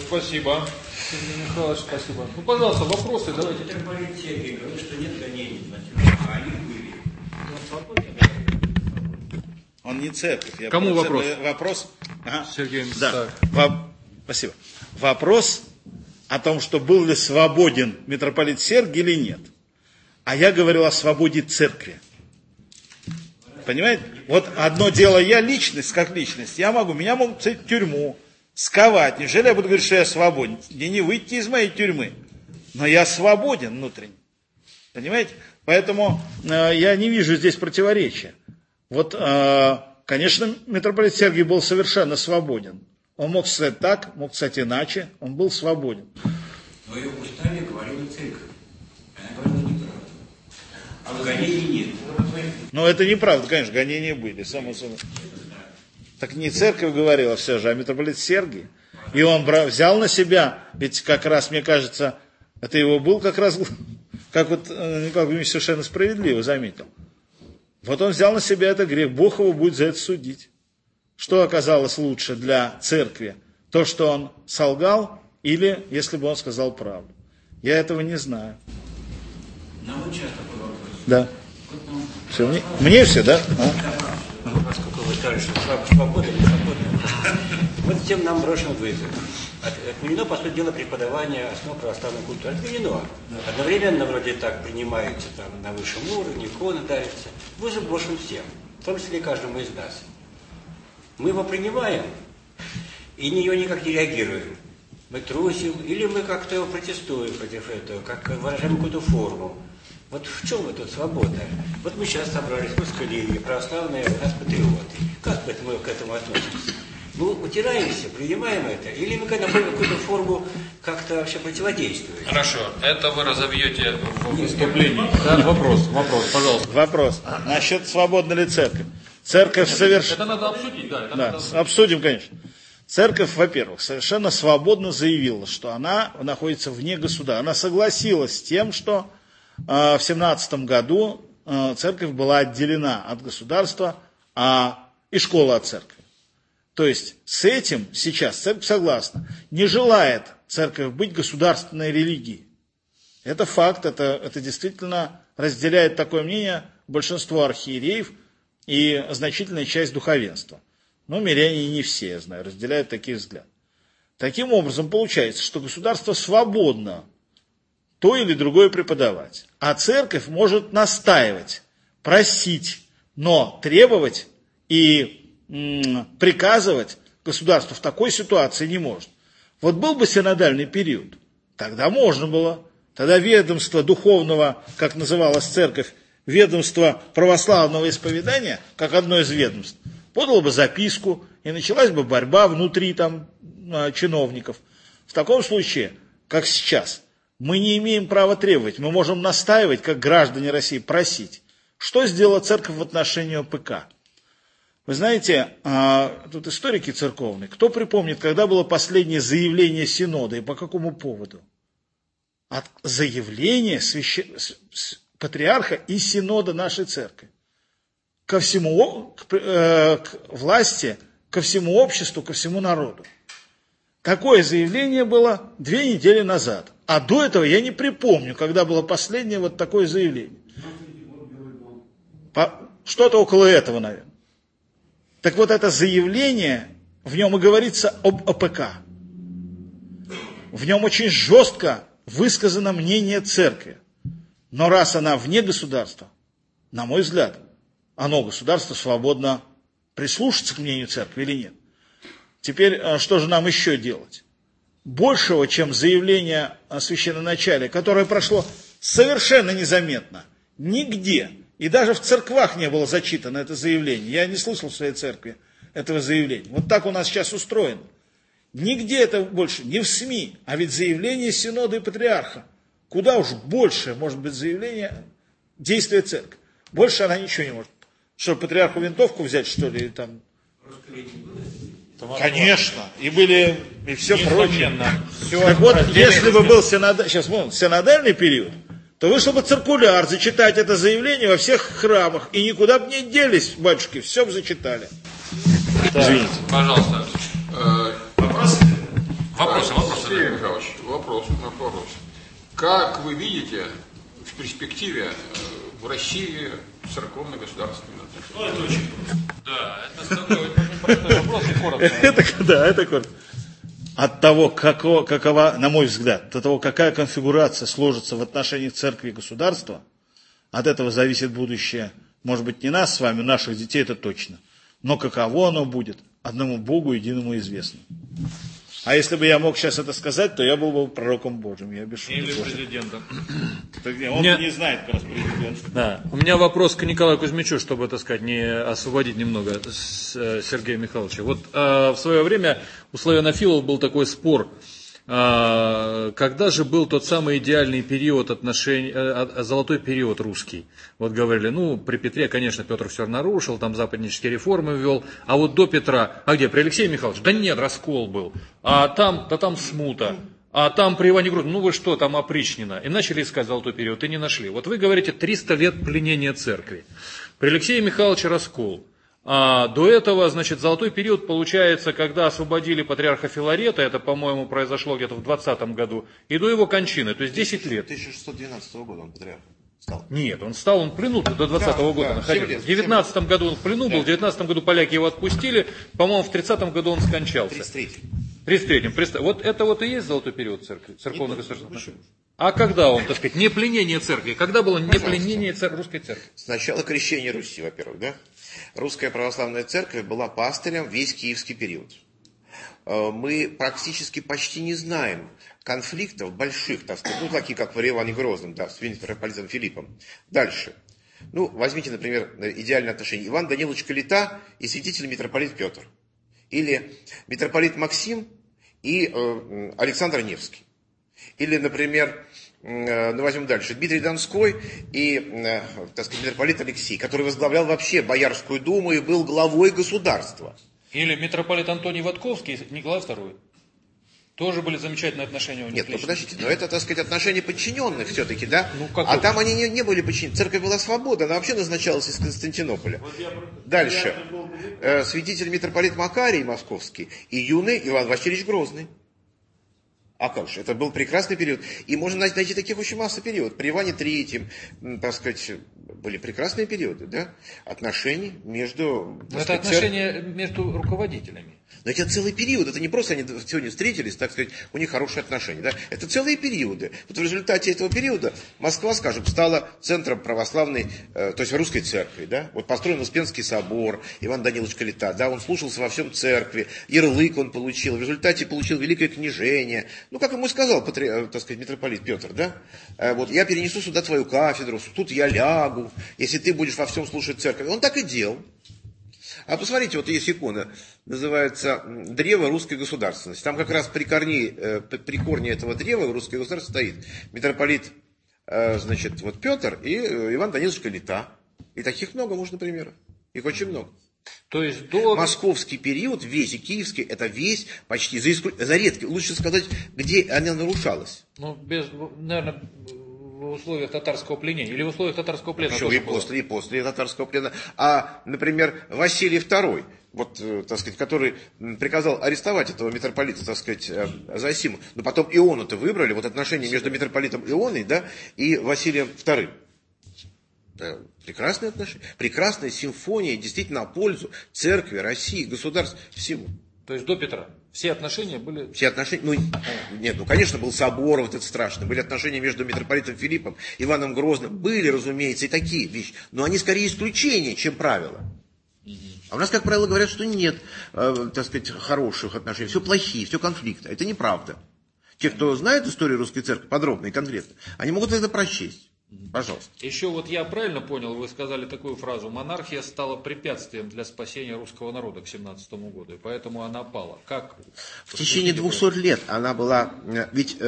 спасибо. Сергей Михайлович, спасибо. Ну, пожалуйста, вопросы давайте. Митрополит Сергий говорит, что нет гонений, а они были. Он не церковь. Кому вопрос? Вопрос. Ага. Сергей Да. Спасибо. Вопрос о том, что был ли свободен митрополит Сергий или нет. А я говорил о свободе церкви. Понимаете? Вот одно дело, я личность, как личность. Меня могут посадить в тюрьму, сковать. Неужели я буду говорить, что я свободен? Мне не выйти из моей тюрьмы. Но я свободен внутренне. Понимаете? Поэтому я не вижу здесь противоречия. Вот, конечно, митрополит Сергий был совершенно свободен. Он мог сказать так, мог сказать иначе, он был свободен. Но ее в уставе говорила церковь. Она говорила неправду. А гонений нет. Но это неправда, конечно, гонения были, само собой. Так не церковь говорила все же, а митрополит Сергий. И он взял на себя, ведь как раз, мне кажется, это его был как раз, как вот Николай Владимирович совершенно справедливо заметил. Вот он взял на себя этот грех, Бог его будет за это судить. Что оказалось лучше для церкви? То, что он солгал, или если бы он сказал правду? Я этого не знаю. Нам вот сейчас такой вопрос. Да. Все, мне все, да? Поскольку вы сказали, что свобода, не свобода. Вот тем нам брошен вызов. Отменено, по сути дела, преподавание основ православной культуры. Отменено. Одновременно вроде так принимается там, на высшем уровне, иконы дарятся. Вызов брошен всем, в том числе и каждому из нас. Мы его принимаем и на него никак не реагируем. Мы трусим или мы как-то протестуем против этого, как выражаем какую-то форму. Вот в чем эта свобода? Вот мы сейчас собрались, русская линия, православные у нас патриоты. Как мы к этому относимся? Мы утираемся, принимаем это, или мы находим какую-то форму как-то вообще противодействуем? Хорошо, это вы разовьете в выступлении. Да, вопрос, пожалуйста. Вопрос. Насчет свободна ли церковь? Церковь совершенно... Это надо обсудить, да. Да, обсудим, конечно. Церковь, во-первых, совершенно свободно заявила, что она находится вне государства. Она согласилась с тем, что в 17 году церковь была отделена от государства и школа от церкви. То есть с этим сейчас церковь согласна. Не желает церковь быть государственной религией. Это факт, это действительно разделяет такое мнение большинство архиереев и значительная часть духовенства. Но миряне не все, я знаю, разделяют такие взгляды. Таким образом, получается, что государство свободно то или другое преподавать. А церковь может настаивать, просить, но требовать и приказывать государству в такой ситуации не может. Вот был бы синодальный период, тогда можно было. Тогда ведомство духовного, как называлась церковь, ведомство православного исповедания, как одно из ведомств, подало бы записку, и началась бы борьба внутри там чиновников. В таком случае, как сейчас, мы не имеем права требовать, мы можем настаивать, как граждане России, просить. Что сделала церковь в отношении ОПК? Вы знаете, тут историки церковные, кто припомнит, когда было последнее заявление Синода и по какому поводу? От заявления патриарха и Синода нашей церкви. Ко всему, к власти, ко всему обществу, ко всему народу. Такое заявление было 2 недели назад. А до этого я не припомню, когда было последнее вот такое заявление. Что-то около этого, наверное. Так вот это заявление, в нем и говорится об ОПК. В нем очень жестко высказано мнение церкви. Но раз она вне государства, на мой взгляд, оно, государство, свободно прислушаться к мнению церкви или нет. Теперь, что же нам еще делать? Большего, чем заявление о священноначале, которое прошло совершенно незаметно, нигде, и даже в церквах не было зачитано это заявление. Я не слышал в своей церкви этого заявления. Вот так у нас сейчас устроено. Нигде это больше, не в СМИ, а ведь заявление Синода и Патриарха. Куда уж больше может быть заявление действия церкви. Больше она ничего не может. Что, патриарху винтовку взять, что ли, или там... Конечно, и были, и все прочее. Так вот, если бы был синодальный период, то вышел бы циркуляр зачитать это заявление во всех храмах, и никуда бы не делись, батюшки, все бы зачитали. Извините. Пожалуйста. Вопрос? Вопросы. Сергей Михайлович, вопрос. Как вы видите в перспективе в России церковно-государственные отношения? Это очень да, это такой очень простой вопрос и коротко. Это коротко. От того, какова, на мой взгляд, от того, какая конфигурация сложится в отношениях церкви и государства, от этого зависит будущее, может быть, не нас с вами, наших детей, это точно. Но каково оно будет, одному Богу единому известно. А если бы я мог сейчас это сказать, то я был бы пророком Божьим. Я без шуток. Или президентом. Он не знает, как раз президент. Да. У меня вопрос к Николаю Кузьмичу, чтобы, так сказать, не освободить немного Сергея Михайловича. Вот в свое время у славянофилов был такой спор. Когда же был тот самый идеальный период отношений, золотой период русский? Вот говорили, при Петре, конечно, Петр все нарушил, там западнические реформы ввел, а вот до Петра, а где, при Алексее Михайловиче? Да нет, раскол был, а там смута, а там при Иване Грозном, вы что, там опричнина. И начали искать золотой период, и не нашли. Вот вы говорите, 300 лет пленения церкви. При Алексее Михайловиче раскол. А до этого, значит, золотой период получается, когда освободили патриарха Филарета, это, по-моему, произошло где-то в 20 году, и до его кончины, то есть 10 лет. 1612 года он патриархом стал. Нет, он в плену до 20 года находился. В 19 году он в плену был, в 19 году поляки его отпустили, по-моему, в 30 году он скончался. 33-м. Вот это вот и есть золотой период церкви, церковно-государственного. А когда он, так сказать, не пленение церкви? Когда было не пленение русской церкви? Сначала крещение Руси, во-первых, да? Русская православная церковь была пастырем весь киевский период. Мы практически почти не знаем конфликтов больших, так сказать, такие, как при Иване Грозном, да, с митрополитом Филиппом. Дальше. Возьмите, например, идеальное отношение. Иван Данилович Калита и святитель митрополит Петр. Или митрополит Максим и Александр Невский. Или, например, возьмем дальше, Дмитрий Донской и, так сказать, митрополит Алексей, который возглавлял вообще Боярскую думу и был главой государства. Или митрополит Антоний Ватковский и Николай II. Тоже были замечательные отношения у них. Нет, подождите, но это, так сказать, отношения подчиненных все-таки, да? А там они не были подчинены. Церковь была свободна, она вообще назначалась из Константинополя. Дальше. Святитель митрополит Макарий Московский и юный Иван Васильевич Грозный. А как же, это был прекрасный период. И можно найти таких очень масса периодов. При Иване Третьем, так сказать, были прекрасные периоды, да? Отношений между... Это отношения между руководителями. Но это целый период, это не просто они сегодня встретились, так сказать, у них хорошие отношения, да? Это целые периоды. Вот в результате этого периода Москва, скажем, стала центром православной, то есть русской церкви, да? Вот построен Успенский собор, Иван Данилович Калита, да, он слушался во всем церкви, ярлык он получил, в результате получил великое княжение. Как ему сказал, так сказать, митрополит Петр, да? Вот я перенесу сюда твою кафедру, тут я лягу, если ты будешь во всем слушать церковь. Он так и делал. А посмотрите, вот есть икона, называется «Древо русской государственности». Там как раз при корне этого древа русской государственности стоит митрополит, значит, вот Петр и Иван Данилович Калита. И таких много, можно примеров. Их очень много. То есть Московский период, весь и киевский, это весь почти, за редким, лучше сказать, где она нарушалась. Наверное, в условиях татарского пленения, или в условиях татарского плена. Еще и после татарского плена. А, например, Василий II, вот, так сказать, который приказал арестовать этого митрополита, так сказать, Зосиму, но потом Иону-то выбрали, вот отношения между митрополитом Ионой, да, и Василием II. Да, прекрасные отношения, прекрасная симфония, действительно, о пользу церкви, России, государств, всему. То есть до Петра все отношения были... Все отношения, конечно, был собор, вот это страшно. Были отношения между митрополитом Филиппом, Иваном Грозным. Были, разумеется, и такие вещи. Но они скорее исключения, чем правила. А у нас, как правило, говорят, что нет, так сказать, хороших отношений. Все плохие, все конфликты. Это неправда. Те, кто знает историю русской церкви подробно и конкретно, они могут это прочесть. Пожалуйста. Еще вот я правильно понял, вы сказали такую фразу: монархия стала препятствием для спасения русского народа к 17 году, и поэтому она пала. Как? В течение 200 лет она была, ведь,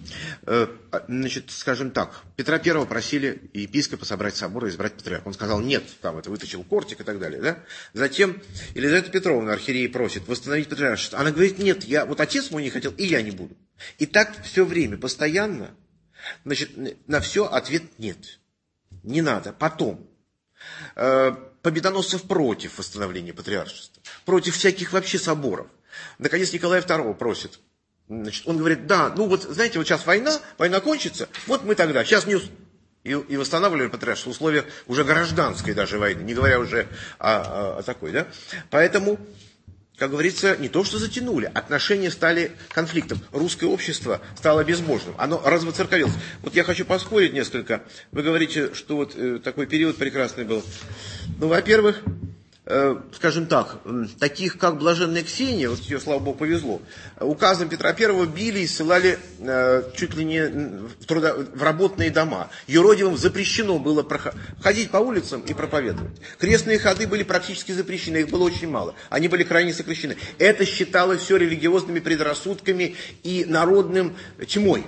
значит, скажем так, Петра I просили епископа собрать собор и избрать патриарха. Он сказал нет, там это вытащил кортик и так далее, да? Затем Елизавета Петровна, архиерей, просит восстановить патриаршество. Она говорит, нет, вот отец мой не хотел, и я не буду. И так все время, постоянно. Значит, на все ответ нет. Не надо. Потом. Победоносцев против восстановления патриаршества. Против всяких вообще соборов. Наконец Николай II просит Значит, он говорит, да, ну вот, знаете, вот сейчас война кончится, вот мы тогда, сейчас и восстанавливали патриаршество в условиях уже гражданской даже войны, не говоря уже о такой, да. Поэтому, как говорится, не то что затянули, отношения стали конфликтом. Русское общество стало безбожным, оно развоцерковилось. Вот я хочу поспорить несколько. Вы говорите, что вот такой период прекрасный был. Ну, во-первых, скажем так, таких как блаженная Ксения, вот ее, слава богу, повезло, указом Петра I били и ссылали чуть ли не в работные дома. Юродивым запрещено было ходить по улицам и проповедовать. Крестные ходы были практически запрещены, их было очень мало. Они были крайне сокращены. Это считалось все религиозными предрассудками и народным тьмой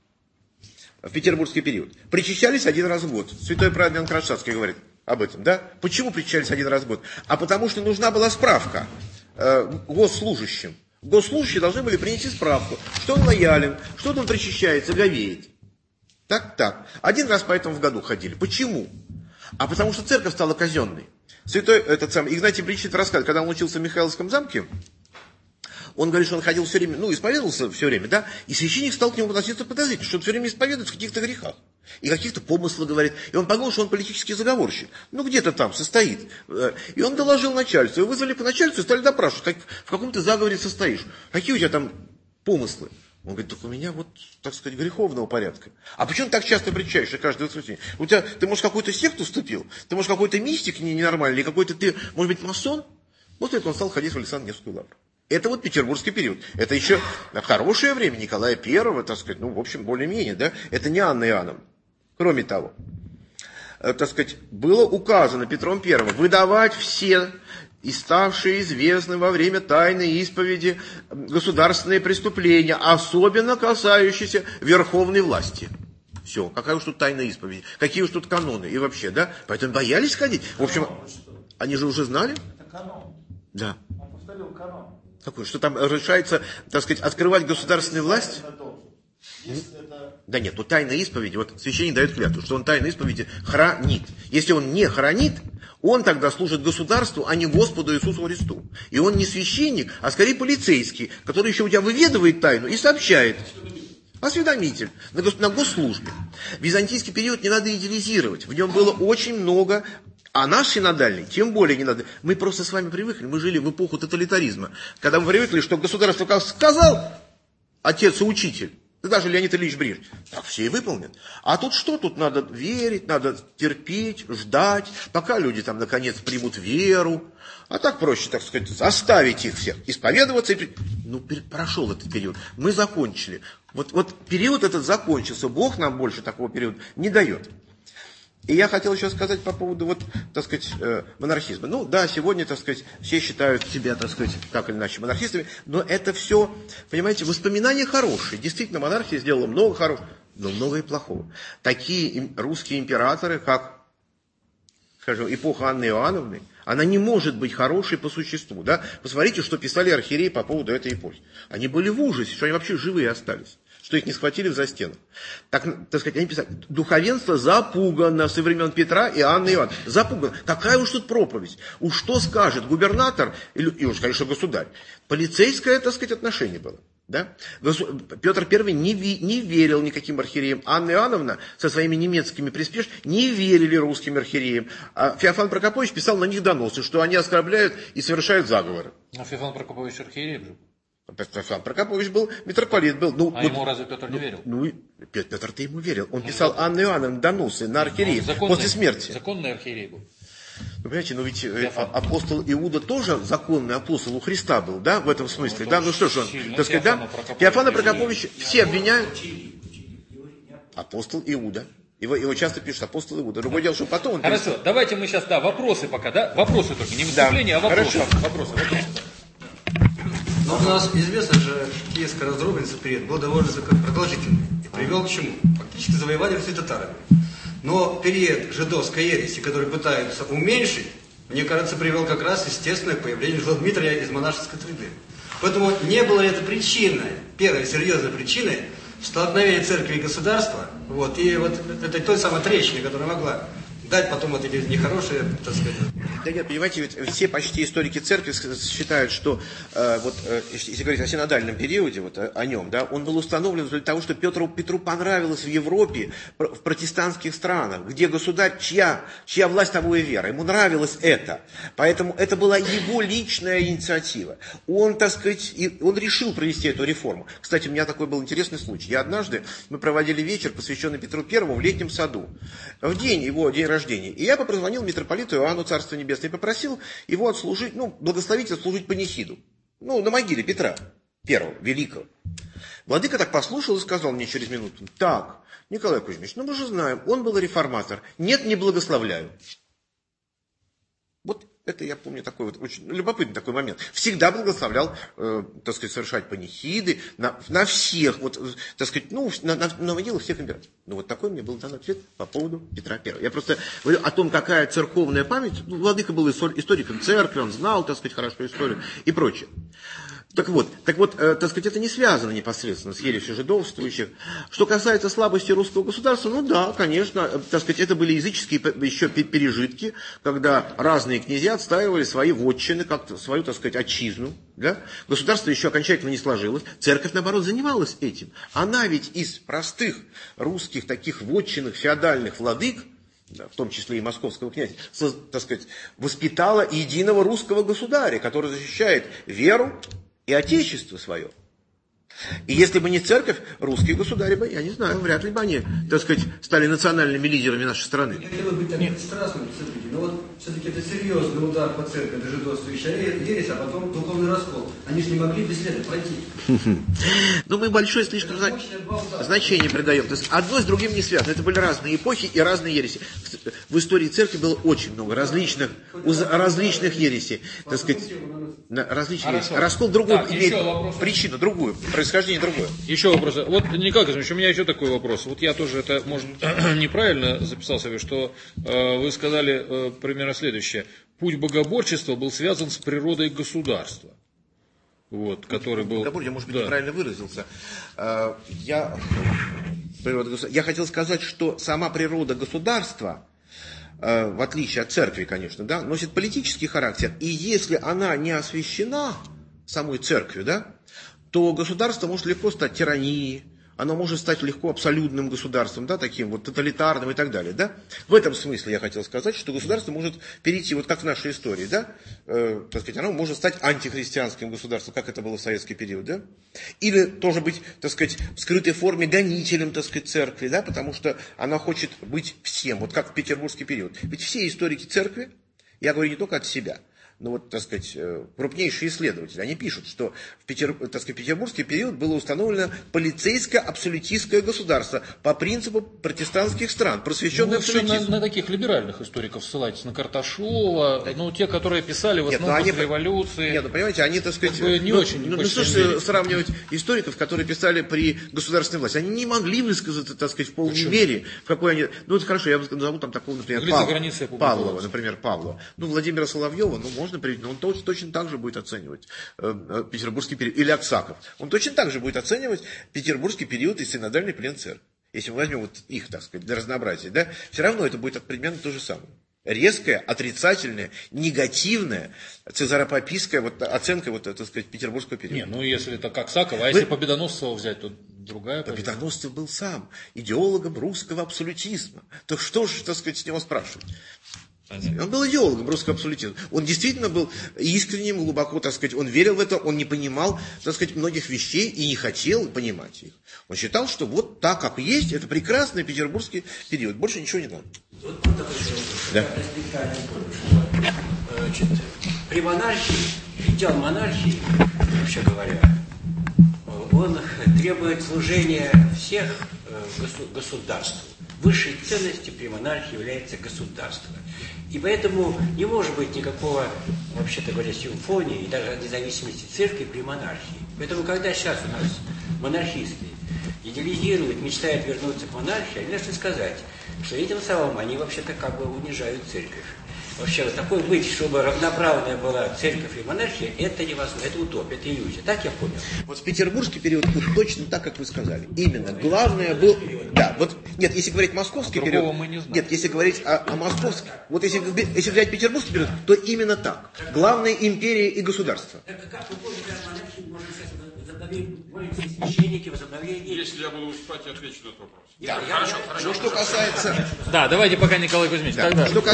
в петербургский период. Причащались один раз в год. Святой праведный Иоанн Кронштадтский говорит об этом, да? Почему причащались один раз в год? А потому что нужна была справка госслужащим. Госслужащие должны были принести справку, что он лоялен, что он причащается, говеет. Так. Один раз поэтому в году ходили. Почему? А потому что церковь стала казенной. Святой Игнатий Бричит рассказывает, когда он учился в Михайловском замке, он говорит, что он ходил все время, исповедовался все время, да, и священник стал к нему относиться подозрительно, что он все время исповедуется в каких-то грехах. И каких-то помыслах говорит. И он подумал, что он политический заговорщик. Где-то там состоит. И он доложил начальству. И вызвали по начальству и стали допрашивать, как в каком ты заговоре состоишь. Какие у тебя там помыслы? Он говорит, так у меня так сказать, греховного порядка. А почему ты так часто причащаешься каждое воскресенье? Ты, может, в какую-то секту вступил? Ты, может, какой-то мистик ненормальный? Или какой-то ты, может быть, масон? После этого он стал ходить в Александро-Невскую лавру. Это петербургский период. Это еще хорошее время Николая I, так сказать, в общем, более-менее, да? Это не Анна Иоанновна. Кроме того, так сказать, было указано Петром I выдавать все и ставшие известны во время тайной исповеди государственные преступления, особенно касающиеся верховной власти. Все, какая уж тут тайная исповедь, какие уж тут каноны и вообще, да? Поэтому боялись ходить. В общем, они же уже знали. Это канон. Да. Он повторил канон. Какой? Что там решается, так сказать, открывать государственную власть? Да нет, тайная исповедь, священник дает клятву, что он тайной исповеди хранит. Если он не хранит, он тогда служит государству, а не Господу Иисусу Христу. И он не священник, а скорее полицейский, который еще у тебя выведывает тайну и сообщает. Осведомитель на госслужбе. Византийский период не надо идеализировать. В нем было очень много, а наш синодальный тем более не надо. Мы просто с вами привыкли, мы жили в эпоху тоталитаризма, когда мы привыкли, что государство как сказал отец и учитель, даже Леонид Ильич Брежнев, так все и выполнят. А тут что? Тут надо верить, надо терпеть, ждать, пока люди там наконец примут веру. А так проще, так сказать, заставить их всех исповедоваться. Прошел этот период. Мы закончили. Вот период этот закончился. Бог нам больше такого периода не дает. И я хотел еще сказать по поводу, так сказать, монархизма. Да, сегодня, так сказать, все считают себя, так сказать, так или иначе монархистами, но это все, понимаете, воспоминания хорошие. Действительно, монархия сделала много хорошего, но много и плохого. Такие русские императоры, как, скажем, эпоха Анны Иоанновны, она не может быть хорошей по существу, да? Посмотрите, что писали архиереи по поводу этой эпохи. Они были в ужасе, что они вообще живые остались, что их не схватили в застенок. Так сказать, они писали, духовенство запугано со времен Петра и Анны Иоанновны. Запугано. Какая уж тут проповедь? Уж что скажет губернатор, и уж, конечно, государь. Полицейское, так сказать, отношение было. Да? Петр I не верил никаким архиереям. Анна Иоанновна со своими немецкими приспешниками не верили русским архиереям. А Феофан Прокопович писал на них доносы, что они оскорбляют и совершают заговоры. А Феофан Прокопович архиерей был? Феофан Прокопович был, митрополит был. Ему разве Петр не верил? Петр-то ему верил. Он писал Анне Иоанновне доносы на архиереев после смерти. Законный архиерей был. Понимаете, ведь апостол Иуда тоже законный апостол у Христа был, да, в этом смысле, да, что ж он, так сказать, да, Феофана Прокоповича все обвиняют, апостол Иуда, его часто пишут апостол Иуда, другое дело, что потом он... Хорошо, давайте мы сейчас, вопросы пока, да, вопросы только, не выступления, а вопросы. Вопросы. Но у нас известно же, киевская раздробленность период был довольно продолжительный и привел к чему? Фактически завоевание Руси татарами. Но период жидовской ереси, который пытаются уменьшить, мне кажется, привел как раз, естественно, к появлению Златмитрия из монашеской среды. Поэтому не было это причиной, первой серьезной причиной столкновения церкви и государства, и этой той самой трещины, которая могла дать потом вот эти нехорошие, так сказать. Да нет, понимаете, ведь все почти историки церкви считают, что если говорить о синодальном периоде, вот о нем, да, он был установлен для того, что Петру понравилось в Европе, в протестантских странах, где государь, чья власть, того и вера. Ему нравилось это. Поэтому это была его личная инициатива. Он, так сказать, он решил провести эту реформу. Кстати, у меня такой был интересный случай. Мы проводили вечер, посвященный Петру Первому в летнем саду. В день его день рождения. И я позвонил митрополиту Иоанну, Царство Небесное, и попросил его отслужить, благословить отслужить панихиду. На могиле Петра Первого, Великого. Владыка так послушал и сказал мне через минуту: так, Николай Кузьмич, мы же знаем, он был реформатор. Нет, не благословляю. Вот это я помню такой вот очень любопытный такой момент. Всегда благословлял, так сказать, совершать панихиды на всех, вот, так сказать, на могилах всех императоров. Вот такой мне был дан ответ по поводу Петра I. Я просто говорю о том, какая церковная память. Владыка был историком церкви, он знал, так сказать, хорошо историю и прочее. Так вот, так сказать, это не связано непосредственно с ересью жидовствующих. Что касается слабости русского государства, да, конечно, так сказать, это были языческие еще пережитки, когда разные князья отстаивали свои вотчины, как-то свою, так сказать, отчизну. Да? Государство еще окончательно не сложилось. Церковь, наоборот, занималась этим. Она ведь из простых русских таких вотчинных феодальных владык, в том числе и московского князя, так сказать, воспитала единого русского государя, который защищает веру и отечество свое. И если бы не церковь, русские государи бы, я не знаю, вряд ли бы они, так сказать, стали национальными лидерами нашей страны. Я хотел быть так страстным, смотрите, но вот все-таки это серьезный удар по церкви, это жидовствующая ересь, а потом духовный раскол. Они же не могли бесследно пройти. Мы большое слишком значение придаем. То есть одно с другим не связано. Это были разные эпохи и разные ереси. В истории церкви было очень много различных ересей. Так сказать, различных ересей. Раскол другой имеет причину, другую. Происхождение другое. Еще вопрос. Вот, Николай Казимович, у меня еще такой вопрос. Вот я тоже это, может, неправильно записал себе, что вы сказали примерно следующее. Путь богоборчества был связан с природой государства. Вот, который был... Я, может быть, неправильно выразился. Я хотел сказать, что сама природа государства, в отличие от церкви, конечно, да, носит политический характер. И если она не освящена самой церковью, да, то государство может легко стать тиранией, оно может стать легко абсолютным государством, да, таким вот тоталитарным и так далее. Да? В этом смысле я хотел сказать, что государство может перейти, вот как в нашей истории, да, так сказать, оно может стать антихристианским государством, как это было в советский период, да? Или тоже быть, так сказать, в скрытой форме гонителем, так сказать, церкви, да, потому что она хочет быть всем, вот как в петербургский период. Ведь все историки церкви, я говорю не только от себя, но вот, так сказать, крупнейшие исследователи, они пишут, что в петербургский период было установлено полицейско-абсолютистское государство по принципу протестантских стран, просвещенное абсолютизм. На таких либеральных историков ссылайтесь, на Карташова, те, которые писали в основном после революции. Нет, понимаете, они, так сказать, не очень. Что ж сравнивать историков, которые писали при государственной власти? Они не могли высказаться, так сказать, в полной мере, в какой они... это хорошо, я назову там такого, например, Павлова, например, Павлова. Владимира Соловьева, можно привести, но он точно так же будет оценивать петербургский период. Или Аксаков. Он точно так же будет оценивать петербургский период и синодальный плен церкви. Если мы возьмем вот их, так сказать, для разнообразия, да, все равно это будет примерно то же самое. Резкая, отрицательная, негативная, цезаропапийская оценка, так сказать, петербургского периода. Если это как Аксаков, а если Победоносцева взять, то другая позиция. Победоносцев был сам идеологом русского абсолютизма. То что же, так сказать, с него спрашивать? Он был идеологом русского абсолютизма. Он действительно был искренним, глубоко, так сказать, он верил в это, он не понимал, так сказать, многих вещей и не хотел понимать их. Он считал, что вот так, как есть, это прекрасный петербургский период. Больше ничего не надо. Да. При монархии, идеал монархии, вообще говоря, он требует служения всех государству. Высшей ценностью при монархии является государство. И поэтому не может быть никакого, вообще-то говоря, симфонии и даже независимости церкви при монархии. Поэтому, когда сейчас у нас монархисты идеализируют, мечтают вернуться к монархии, они должны сказать, что этим самым они вообще-то как бы унижают церковь. Вообще, вот такой быть, чтобы равноправная была церковь и монархия, это невозможно, это утопия, это иллюзия. Так я понял? Вот в петербургский период точно так, как вы сказали. Именно. Главное был... Да, вот, нет, если говорить московский Другого период, мы не знаем. нет, если говорить о московском, вот если взять петербургский период, то именно так. Главная империя и государство. Как вы помните, монархии можно сейчас возобновить священники, возобновление. Если я буду успевать, я отвечу на этот вопрос. Да. Хорошо. Ну, что касается... Да, давайте пока Николай Кузьмич. Да, Тогда. что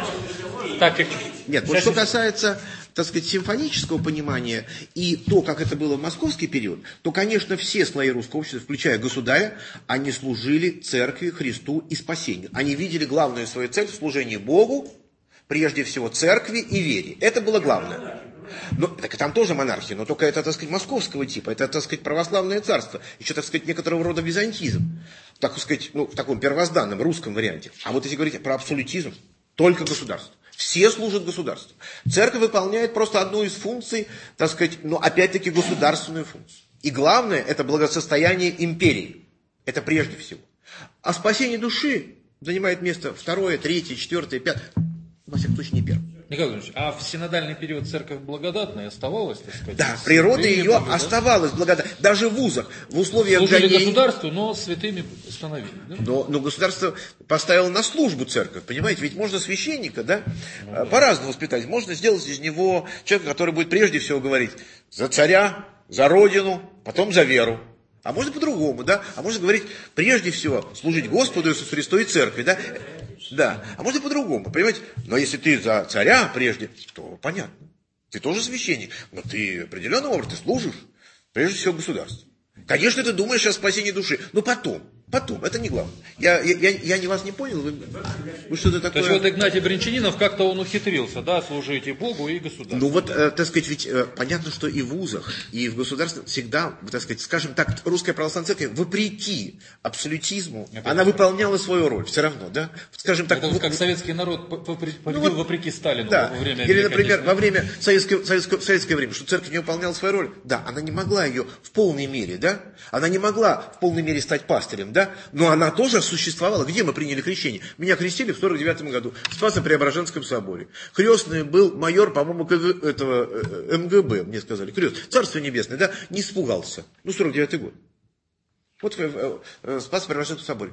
Так, Нет, вот что касается, так сказать, симфонического понимания и то, как это было в московский период, то, конечно, все слои русского общества, включая государя, они служили церкви, Христу и спасению. Они видели главную свою цель в служении Богу, прежде всего церкви и вере. Это было главное. Но, так и там тоже монархия, но только это, так сказать, московского типа, это, так сказать, православное царство, еще, так сказать, некоторого рода византизм, так сказать, ну, в таком первозданном русском варианте. А вот если говорить про абсолютизм, только государство. Все служат государству. Церковь выполняет просто одну из функций, так сказать, но опять-таки государственную функцию. И главное, это благосостояние империи. Это прежде всего. А спасение души занимает место второе, третье, четвертое, пятое. Во всяком случае, не первое. Николай Кузьмич, а в синодальный период церковь благодатная оставалась, так сказать? Да, природа святыми ее были, оставалась благодатной. Даже в вузах, в условиях служили гонений. государству, но святыми становились. Да? Но государство поставило на службу церковь, понимаете? Ведь можно священника, да, по-разному воспитать. Можно сделать из него человека, который будет прежде всего говорить за царя, за родину, потом за веру. А можно по-другому, да? А можно говорить прежде всего служить Господу Иисусу Христу и церкви, да? Да. А можно по-другому, понимаете? Но если ты за царя прежде, то понятно. Ты тоже священник, но ты определенным образом ты служишь прежде всего государству. Конечно, ты думаешь о спасении души, но потом, это не главное. Я не вас не понял, вы что-то такое... То есть вот Игнатий Брянчанинов как-то он ухитрился, да, служить и Богу, и государству. Ну вот, так сказать, ведь понятно, что и в вузах, и в государстве всегда, так сказать, скажем так, русская православная церковь, вопреки абсолютизму, она выполняла свою роль, все равно, да? Скажем так... Это вот как советский народ победил вопреки Сталину да. во время... Или, например, во время советское время, что церковь не выполняла свою роль, да, она не могла ее в полной мере, да? Она не могла в полной мере стать пастырем, да? Но она тоже существовала. Где мы приняли крещение? Меня крестили в 49 году в Спасо-Преображенском соборе. Крестный был майор, по-моему, этого МГБ, мне сказали. Крест. Царство небесное, да? Не испугался. 49-й год. Вот в Спасо-Преображенском соборе.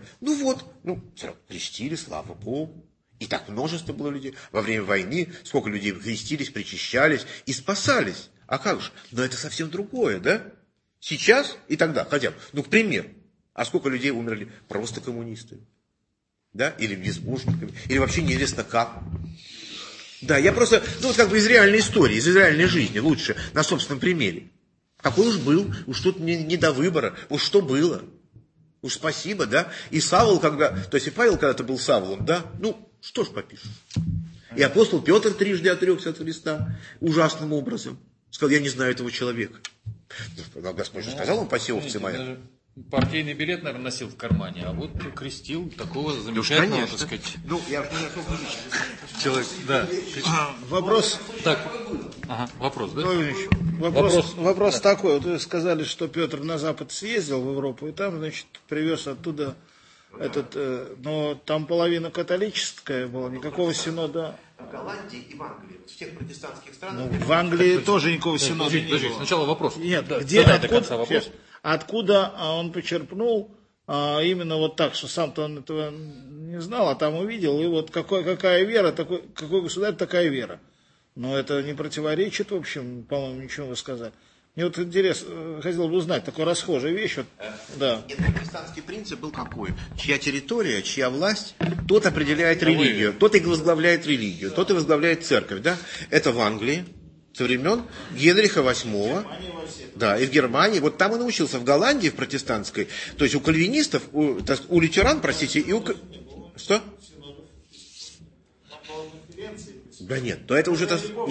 Крестили, слава Богу. И так множество было людей. Во время войны сколько людей крестились, причащались и спасались. А как же? Но это совсем другое, да? Сейчас и тогда, хотя бы, к примеру. А сколько людей умерли просто коммунистами? Да? Или безбожниками? Или вообще неизвестно как? Да, я просто, из реальной истории, из реальной жизни, лучше на собственном примере. Какой уж был, уж тут не до выбора, уж что было. Уж спасибо, да? И Савол, то есть и Павел когда-то был Саволом, да? Что ж попишешь. И апостол Петр трижды отрекся от Христа ужасным образом. Сказал, я не знаю этого человека. Господь же сказал, он паси овцы моя. Партийный билет, наверное, носил в кармане, а вот крестил такого замечательного, так сказать. Я уж не знаю, сколько человек, да. Вопрос. Так, вопрос, да? Вопрос такой. Вот вы сказали, что Петр на Запад съездил в Европу, и там, привез оттуда но там половина католическая была, никакого синода. В Голландии и в Англии, в тех протестантских странах. В Англии тоже никакого синода не было. Сначала вопрос. Нет, вопрос. Откуда он почерпнул именно вот так, что сам-то он этого не знал, а там увидел, и вот какая вера, какой государь, такая вера. Но это не противоречит, в общем, по-моему, ничего вы сказали. Мне вот интересно, хотел бы узнать, такая расхожая вещь. Да. Протестантский принцип был какой? Чья территория, чья власть, тот определяет религию, тот и возглавляет религию, тот и возглавляет церковь. Да? Это в Англии со времен Генриха VIII. Да, и в Германии. Вот там он научился, в Голландии, в протестантской. То есть у кальвинистов, у лютеран, простите, и у... Что? Да нет, то это уже...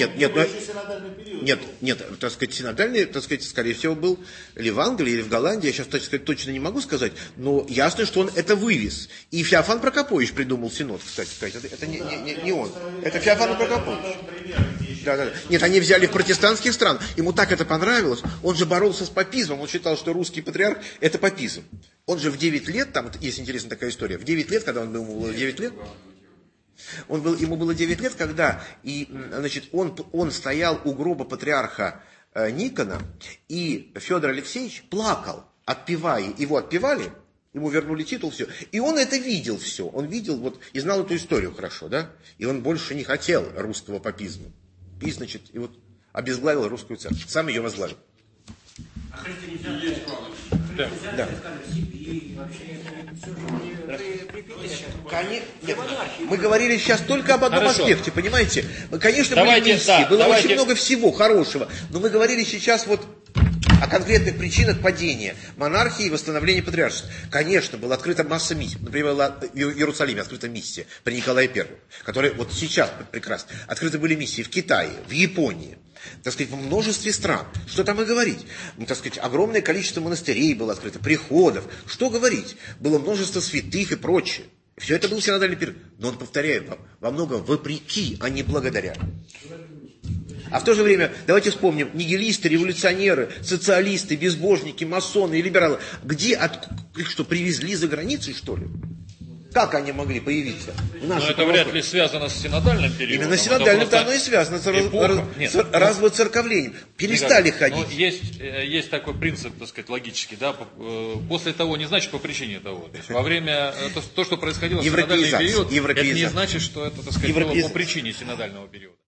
Нет, так сказать, синодальный, так сказать, скорее всего, был или в Англии, или в Голландии, я сейчас, так сказать, точно не могу сказать, но ясно, что он это вывез. И Феофан Прокопович придумал синод, кстати сказать, это не он, это Феофан Прокопович. Да. Нет, они взяли в протестантских странах, ему так это понравилось, он же боролся с папизмом, он считал, что русский патриарх – это папизм. Он же в 9 лет, там есть интересная такая история, в 9 лет, когда ему было 9 лет, ему было 9 лет, когда он стоял у гроба патриарха Никона, и Федор Алексеевич плакал, его отпевали, ему вернули титул, все. И он это видел все. Он видел вот, и знал эту историю хорошо, да? И он больше не хотел русского папизма. И, значит, и вот обезглавил русскую церковь. Сам ее возглавил. А христианизация, Да. Да. Сибирь, вообще, все же Нет, мы говорили сейчас только об одном Хорошо. аспекте, понимаете? Конечно, Давайте, были миссии, да, было давайте. очень много всего хорошего, но мы говорили сейчас вот о конкретных причинах падения монархии и восстановления патриаршества. Конечно, была открыта масса миссий. Например, была в Иерусалиме открыта миссия при Николае I, которая вот сейчас прекрасно. Открыты были миссии в Китае, в Японии, так сказать, во множестве стран. Что там и говорить? Ну, так сказать, огромное количество монастырей было открыто, приходов. Что говорить? Было множество святых и прочее. Все это был синодальный период. Но он, повторяю, во многом вопреки, а не благодаря. А в то же время, давайте вспомним, нигилисты, революционеры, социалисты, безбожники, масоны и либералы, их что, привезли за границей, что ли? Как они могли появиться? Но это вряд ли связано с синодальным периодом. Именно синодальным оно и связано с развоцерковлением. Перестали ходить. Есть такой принцип, так сказать, логический, да, после того не значит по причине того. То есть во время, то, что происходило в синодальный период, это не значит, что это, так сказать, было по причине синодального периода.